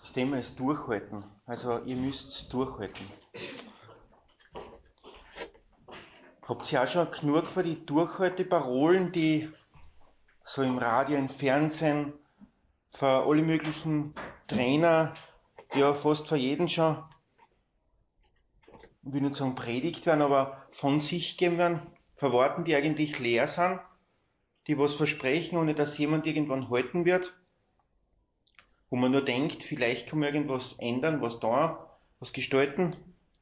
Das Thema ist Durchhalten. Also ihr müsst durchhalten. Habt ihr auch schon genug von die Durchhalteparolen, die so im Radio, im Fernsehen, von alle möglichen Trainer, ja fast von jedem schon, ich will nicht sagen predigt werden, aber von sich geben werden, von Worten, die eigentlich leer sind, die was versprechen, ohne dass jemand irgendwann halten wird, wo man nur denkt, vielleicht kann man irgendwas ändern, was da, was gestalten.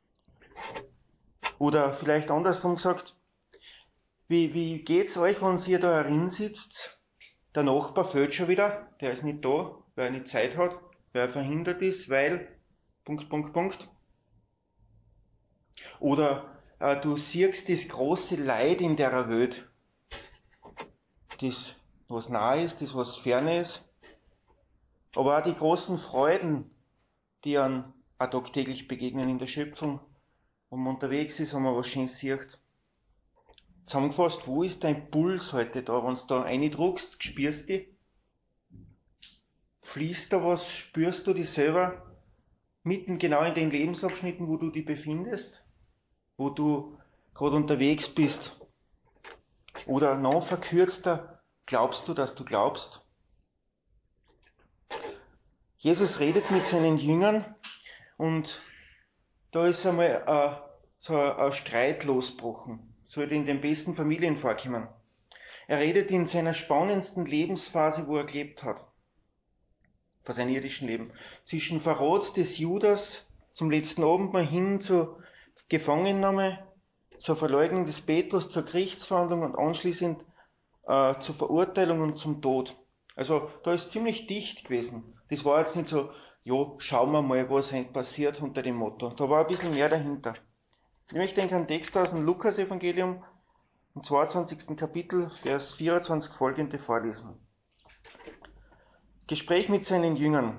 Oder vielleicht andersrum gesagt, wie geht's euch, wenn ihr da herin sitzt? Der Nachbar fällt schon wieder, der ist nicht da, weil er nicht Zeit hat, weil er verhindert ist, weil, Punkt, Punkt, Punkt. Oder du siehst das große Leid in der Welt, das was nahe ist, das was ferne ist, aber auch die großen Freuden, die an tagtäglich begegnen in der Schöpfung, wo man unterwegs ist, wo man was Schönes sieht. Zusammengefasst, wo ist dein Puls heute da? Wenn du da reindruckst, spürst du dich? Fließt da was? Spürst du dich selber mitten genau in den Lebensabschnitten, wo du dich befindest? Wo du gerade unterwegs bist? Oder noch verkürzter, glaubst du, dass du glaubst? Jesus redet mit seinen Jüngern und da ist einmal so ein Streit losgebrochen. Sollte in den besten Familien vorkommen. Er redet in seiner spannendsten Lebensphase, wo er gelebt hat. Vor seinem irdischen Leben. Zwischen Verrat des Judas zum letzten Abendmahl hin zur Gefangennahme, zur Verleugnung des Petrus, zur Gerichtsverhandlung und anschließend zur Verurteilung und zum Tod. Also da ist ziemlich dicht gewesen. Das war jetzt nicht so, ja, schauen wir mal, was passiert unter dem Motto. Da war ein bisschen mehr dahinter. Ich möchte einen Text aus dem Lukas-Evangelium im 22. Kapitel, Vers 24 folgende vorlesen. Gespräch mit seinen Jüngern.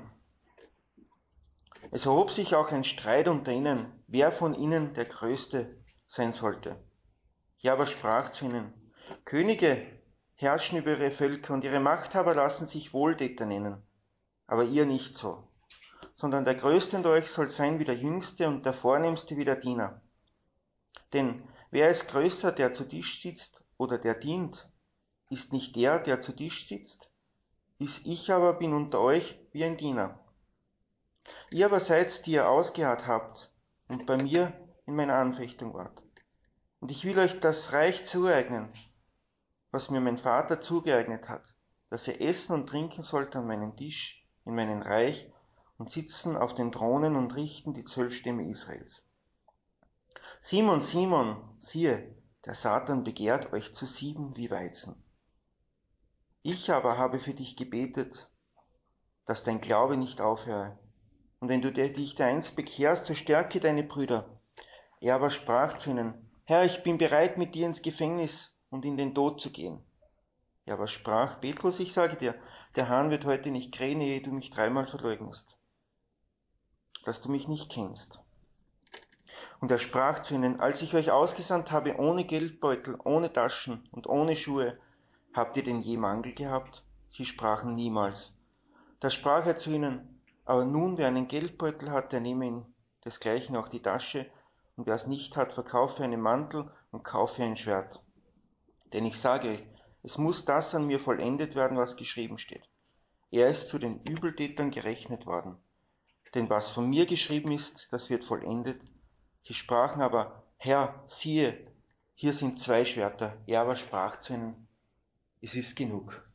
Es erhob sich auch ein Streit unter ihnen, wer von ihnen der Größte sein sollte. Er aber sprach zu ihnen, Könige herrschen über ihre Völker und ihre Machthaber lassen sich Wohltäter nennen, aber ihr nicht so, sondern der Größte unter euch soll sein wie der Jüngste und der Vornehmste wie der Diener. Denn wer ist größer, der zu Tisch sitzt oder der dient? Ist nicht der, der zu Tisch sitzt? Ich aber bin unter euch wie ein Diener. Ihr aber seid, die ihr ausgeharrt habt und bei mir in meiner Anfechtung wart. Und ich will euch das Reich zueignen, was mir mein Vater zugeeignet hat, dass ihr essen und trinken sollt an meinem Tisch in meinem Reich und sitzen auf den Thronen und richten die 12 Stämme Israels. Simon, Simon, siehe, der Satan begehrt euch zu sieben wie Weizen. Ich aber habe für dich gebetet, dass dein Glaube nicht aufhöre. Und wenn du dich einst bekehrst, so stärke deine Brüder. Er aber sprach zu ihnen, Herr, ich bin bereit, mit dir ins Gefängnis und in den Tod zu gehen. Er aber sprach, Petrus, ich sage dir, der Hahn wird heute nicht krähen, ehe du mich 3-mal verleugnest, dass du mich nicht kennst. Und er sprach zu ihnen, als ich euch ausgesandt habe, ohne Geldbeutel, ohne Taschen und ohne Schuhe, habt ihr denn je Mangel gehabt? Sie sprachen niemals. Da sprach er zu ihnen, aber nun, wer einen Geldbeutel hat, der nehme ihn desgleichen auch die Tasche, und wer es nicht hat, verkaufe einen Mantel und kaufe ein Schwert. Denn ich sage euch, es muss das an mir vollendet werden, was geschrieben steht. Er ist zu den Übeltätern gerechnet worden. Denn was von mir geschrieben ist, das wird vollendet. Sie sprachen aber, Herr, siehe, hier sind 2 Schwerter. Er aber sprach zu ihnen, es ist genug.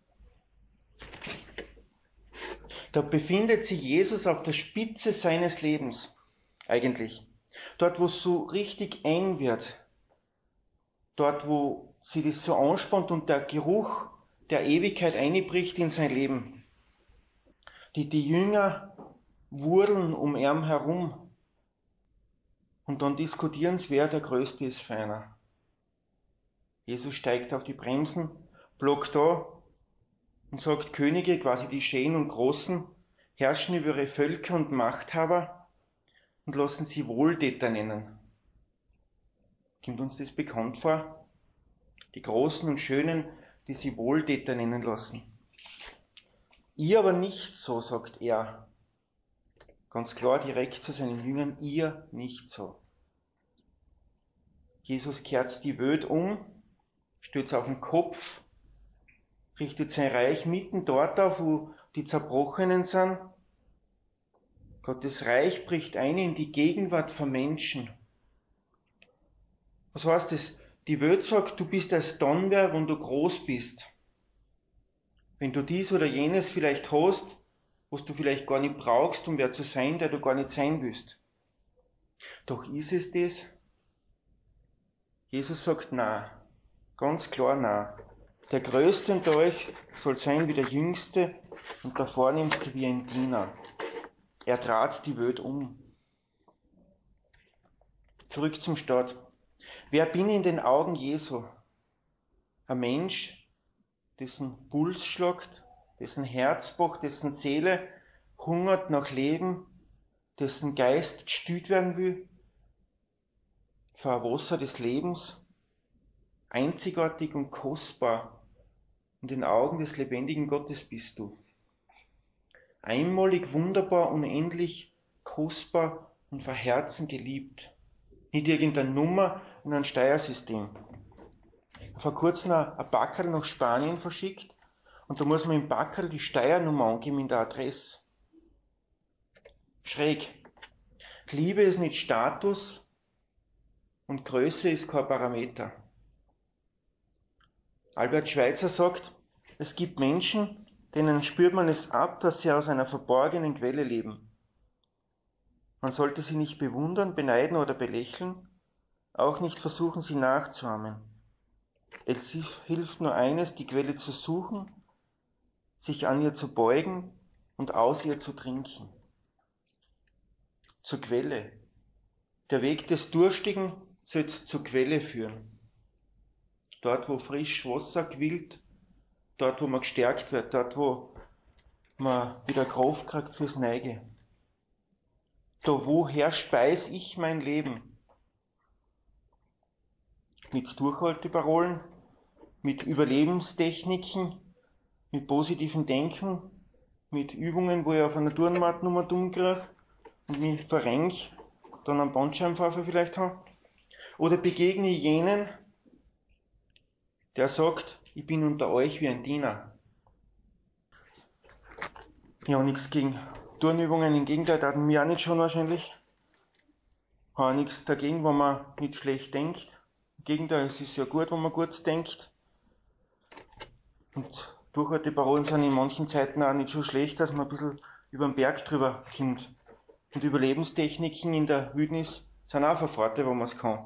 Da befindet sich Jesus auf der Spitze seines Lebens, eigentlich. Dort, wo es so richtig eng wird. Dort, wo sie das so anspannt und der Geruch der Ewigkeit einbricht in sein Leben. Die Jünger wurdeln um ihn herum und dann diskutieren sie, wer der Größte ist für einer. Jesus steigt auf die Bremsen, blockt da und sagt, Könige, quasi die Schönen und Großen, herrschen über ihre Völker und Machthaber und lassen sie Wohltäter nennen. Kommt uns das bekannt vor? Die Großen und Schönen, die sie Wohltäter nennen lassen. Ihr aber nicht so, sagt er. Ganz klar direkt zu seinen Jüngern, ihr nicht so. Jesus kehrt die Welt um, stürzt auf den Kopf, richtet sein Reich mitten dort auf, wo die Zerbrochenen sind. Gottes Reich bricht ein in die Gegenwart von Menschen. Was heißt das? Die Welt sagt, du bist erst dann wer, wenn du groß bist. Wenn du dies oder jenes vielleicht hast, was du vielleicht gar nicht brauchst, um wer zu sein, der du gar nicht sein willst. Doch ist es das? Jesus sagt nein. Ganz klar nein. Der Größte unter euch soll sein wie der Jüngste und der Vornehmste wie ein Diener. Er trat die Welt um. Zurück zum Start. Wer bin ich in den Augen Jesu? Ein Mensch, dessen Puls schlagt, dessen Herz pocht, dessen Seele hungert nach Leben, dessen Geist gestüt werden will, vor Wasser des Lebens, einzigartig und kostbar in den Augen des lebendigen Gottes bist du. Einmalig, wunderbar, unendlich, kostbar und von Herzen geliebt. Nicht irgendeine Nummer in einem Steuersystem. Vor kurzem ein Packerl nach Spanien verschickt und da muss man im Packerl die Steuernummer angeben in der Adresse. Schräg. Liebe ist nicht Status und Größe ist kein Parameter. Albert Schweitzer sagt, es gibt Menschen, denen spürt man es ab, dass sie aus einer verborgenen Quelle leben. Man sollte sie nicht bewundern, beneiden oder belächeln, auch nicht versuchen, sie nachzuahmen. Es hilft nur eines, die Quelle zu suchen, sich an ihr zu beugen und aus ihr zu trinken. Zur Quelle. Der Weg des Durstigen soll zur Quelle führen. Dort, wo frisch Wasser quillt, dort, wo man gestärkt wird, dort, wo man wieder Kraft kriegt fürs Neige. Da woher speis ich mein Leben? Mit Durchhalteparolen, mit Überlebenstechniken, mit positivem Denken, mit Übungen, wo ich auf einer Turnmatte nochmal dumm kriege und mich verrenk, dann einen Bandscheibenvorfall vielleicht habe. Oder begegne ich jenen, der sagt, ich bin unter euch wie ein Diener. Ich habe nichts gegen Turnübungen, im Gegenteil, da hatten wir auch nicht schon wahrscheinlich. Ich habe nichts dagegen, wenn man nicht schlecht denkt. Im Gegenteil, es ist ja gut, wenn man gut denkt. Und Durchhalteparolen sind in manchen Zeiten auch nicht so schlecht, dass man ein bisschen über den Berg drüber kommt. Und Überlebenstechniken in der Wildnis sind auch von Vorteil, wenn man es kann.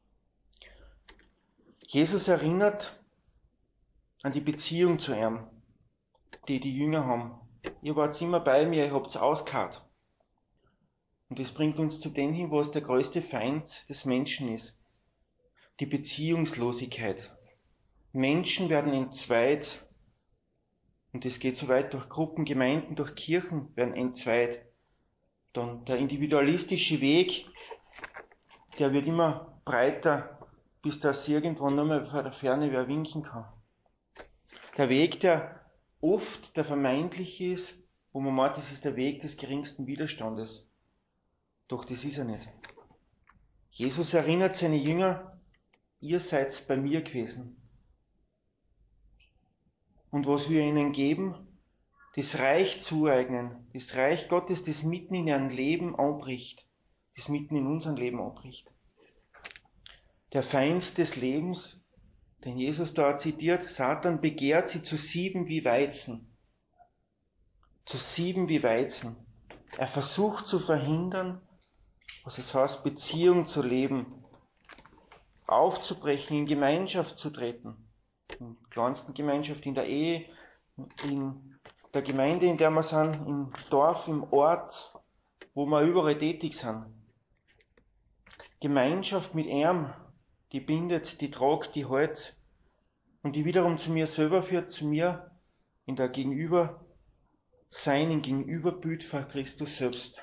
Jesus erinnert an die Beziehung zu ihm, die die Jünger haben. Ihr wart immer bei mir, ihr habt's ausgeharrt. Und das bringt uns zu dem hin, was der größte Feind des Menschen ist. Die Beziehungslosigkeit. Menschen werden entzweit. Und das geht so weit durch Gruppen, Gemeinden, durch Kirchen werden entzweit. Dann der individualistische Weg, der wird immer breiter, bis das irgendwann nur mehr von der Ferne wer winken kann. Der Weg, der oft der vermeintliche ist, wo man meint, das ist der Weg des geringsten Widerstandes. Doch das ist er nicht. Jesus erinnert seine Jünger, ihr seid bei mir gewesen. Und was wir ihnen geben, das Reich zueignen, das Reich Gottes, das mitten in ihrem Leben anbricht, das mitten in unserem Leben anbricht. Der Feind des Lebens, den Jesus da zitiert, Satan begehrt sie zu sieben wie Weizen. Zu sieben wie Weizen. Er versucht zu verhindern, was es heißt, Beziehung zu leben, aufzubrechen, in Gemeinschaft zu treten. In der kleinsten Gemeinschaft, in der Ehe, in der Gemeinde, in der wir sind, im Dorf, im Ort, wo wir überall tätig sind. Gemeinschaft mit ihm, die bindet, die tragt, die hält und die wiederum zu mir selber führt, zu mir in der Gegenübersein, im Gegenüberbild von Christus selbst.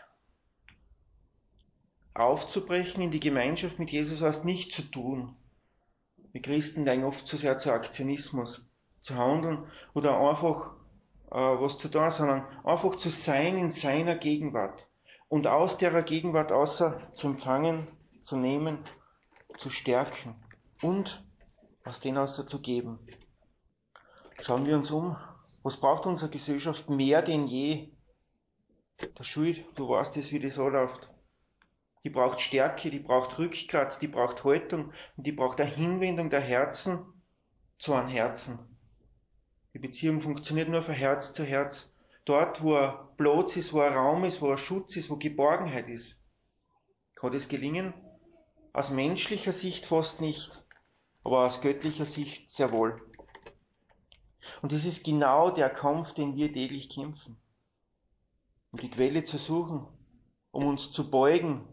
Aufzubrechen in die Gemeinschaft mit Jesus heißt nicht zu tun. Wir Christen neigen oft zu sehr zu Aktionismus, zu handeln oder einfach was zu tun, sondern einfach zu sein in seiner Gegenwart. und aus der Gegenwart außer zu empfangen, zu nehmen, zu stärken und aus denen außer zu geben. Schauen wir uns um. Was braucht unsere Gesellschaft mehr denn je? Der Schuld, du weißt es, wie das anläuft. Die braucht Stärke, die braucht Rückgrat, die braucht Haltung und die braucht eine Hinwendung der Herzen zu einem Herzen. Die Beziehung funktioniert nur von Herz zu Herz. Dort, wo ein Platz ist, wo ein Raum ist, wo ein Schutz ist, wo Geborgenheit ist. Kann das gelingen? Aus menschlicher Sicht fast nicht, aber aus göttlicher Sicht sehr wohl. Und das ist genau der Kampf, den wir täglich kämpfen. Um die Quelle zu suchen, um uns zu beugen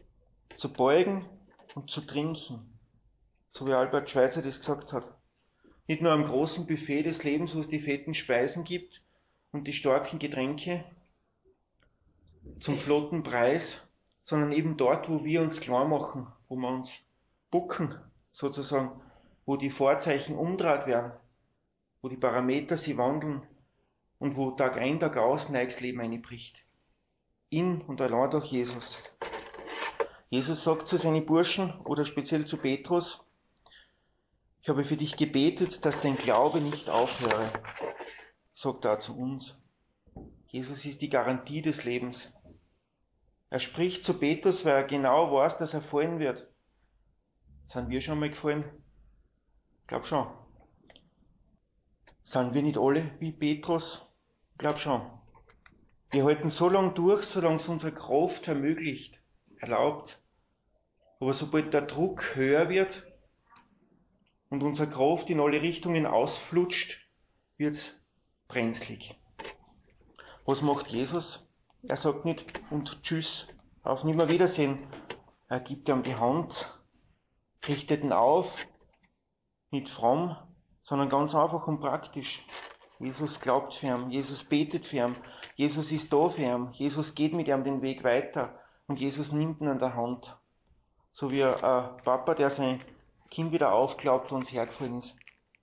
und zu trinken. So wie Albert Schweitzer das gesagt hat. Nicht nur am großen Buffet des Lebens, wo es die fetten Speisen gibt und die starken Getränke zum flotten Preis, sondern eben dort, wo wir uns klar machen, wo wir uns bucken, sozusagen, wo die Vorzeichen umdraht werden, wo die Parameter sie wandeln und wo Tag ein, Tag aus neues Leben einbricht. In und allein durch Jesus. Jesus sagt zu seinen Burschen oder speziell zu Petrus, ich habe für dich gebetet, dass dein Glaube nicht aufhöre, sagt er auch zu uns. Jesus ist die Garantie des Lebens. Er spricht zu Petrus, weil er genau weiß, dass er fallen wird. Sind wir schon mal gefallen? Ich glaube schon. Sind wir nicht alle wie Petrus? Ich glaube schon. Wir halten so lange durch, solange es unsere Kraft ermöglicht, erlaubt. Aber sobald der Druck höher wird und unsere Kraft in alle Richtungen ausflutscht, wird's brenzlig. Was macht Jesus? Er sagt nicht und tschüss, auf Nimmerwiedersehen. Er gibt ihm die Hand, richtet ihn auf, nicht fromm, sondern ganz einfach und praktisch. Jesus glaubt für ihn, Jesus betet für ihn, Jesus ist da für ihn, Jesus geht mit ihm den Weg weiter und Jesus nimmt ihn an der Hand. So wie ein Papa, der sein Kind wieder aufglaubt und uns hergefallen ist.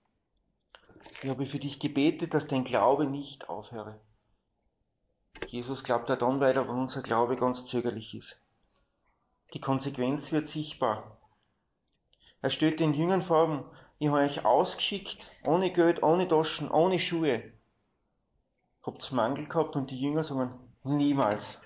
Ich habe für dich gebetet, dass dein Glaube nicht aufhöre. Jesus glaubt auch dann weiter, wenn unser Glaube ganz zögerlich ist. Die Konsequenz wird sichtbar. Er stellt den Jüngern vor, ich habe euch ausgeschickt, ohne Geld, ohne Taschen, ohne Schuhe. Habt's Mangel gehabt und die Jünger sagen, niemals.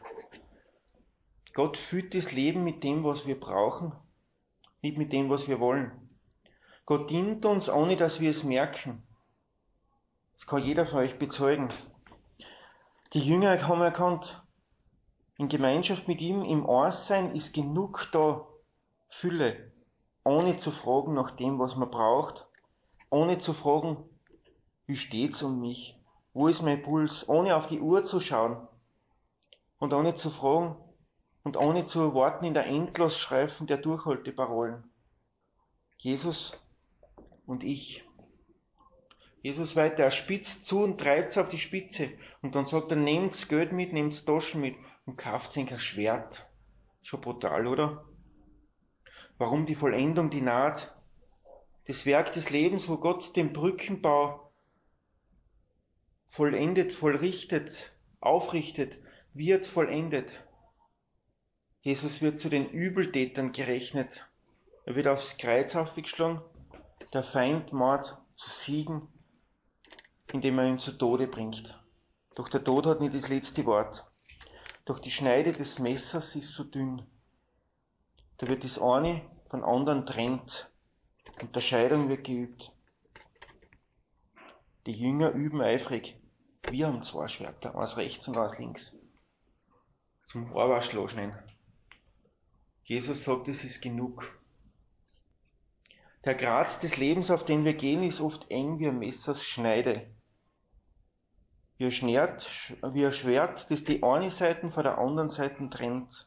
Gott füllt das Leben mit dem, was wir brauchen, nicht mit dem, was wir wollen. Gott dient uns, ohne dass wir es merken. Das kann jeder von euch bezeugen. Die Jünger haben erkannt, in Gemeinschaft mit ihm, im Einssein ist genug da, Fülle, ohne zu fragen nach dem, was man braucht, ohne zu fragen, wie steht's um mich, wo ist mein Puls, ohne auf die Uhr zu schauen und ohne zu fragen und ohne zu warten in der Endlosschleifen der Durchhalteparolen. Jesus und ich. Jesus weiter, er spitzt zu und treibt's auf die Spitze und dann sagt er, nehmt's Geld mit, nehmt's Taschen mit und kauft ein Schwert. Schon brutal, oder? Warum die Vollendung, die Naht, das Werk des Lebens, wo Gott den Brückenbau vollendet, vollrichtet, aufrichtet, wird vollendet. Jesus wird zu den Übeltätern gerechnet. Er wird aufs Kreuz aufgeschlagen, der Feind Mord zu siegen, indem er ihn zu Tode bringt. Doch der Tod hat nicht das letzte Wort. Doch die Schneide des Messers ist so dünn. Da wird das eine von anderen trennt. Unterscheidung wird geübt. Die Jünger üben eifrig. Wir haben zwei Schwerter, eins rechts und eins links. Zum Ohrwaschel anschneiden. Jesus sagt, es ist genug. Der Grat des Lebens, auf den wir gehen, ist oft eng wie ein Messers Schneide. Wie ein Schwert, das die eine Seite von der anderen Seite trennt.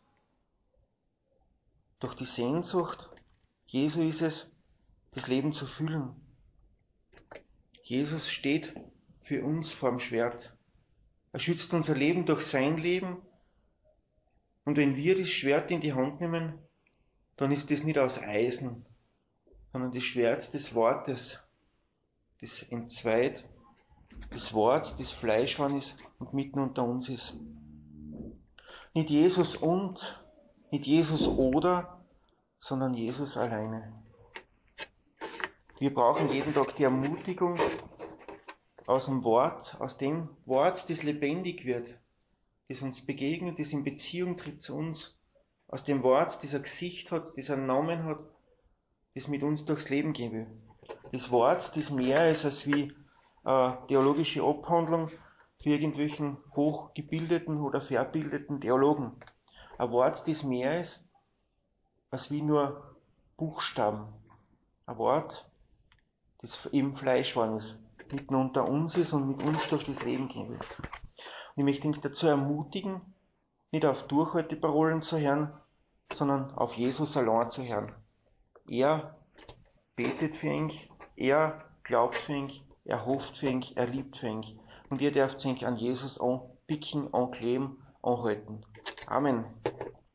Doch die Sehnsucht Jesu ist es, das Leben zu füllen. Jesus steht für uns vorm Schwert. Er schützt unser Leben durch sein Leben. Und wenn wir das Schwert in die Hand nehmen, dann ist das nicht aus Eisen, sondern das Schwert des Wortes, das entzweit, das Wort, das Fleischmann ist und mitten unter uns ist. Nicht Jesus und, nicht Jesus oder, sondern Jesus alleine. Wir brauchen jeden Tag die Ermutigung aus dem Wort, aus dem Wort, das lebendig wird, das uns begegnet, das in Beziehung tritt zu uns, aus dem Wort, das ein Gesicht hat, das einen Namen hat, das mit uns durchs Leben gehen will. Das Wort, das mehr ist als wie theologische Abhandlung für irgendwelchen hochgebildeten oder verbildeten Theologen. Ein Wort, das mehr ist als wie nur Buchstaben. Ein Wort, das eben Fleisch geworden ist, mitten unter uns ist und mit uns durch das Leben gehen will. Und ich möchte mich dazu ermutigen, nicht auf Durchhalteparolen zu hören, sondern auf Jesus allein zu hören. Er betet für ihn, er glaubt für ihn, er hofft für ihn, er liebt für ihn. Und ihr dürft euch an Jesus anpicken, ankleben, anhalten. Amen.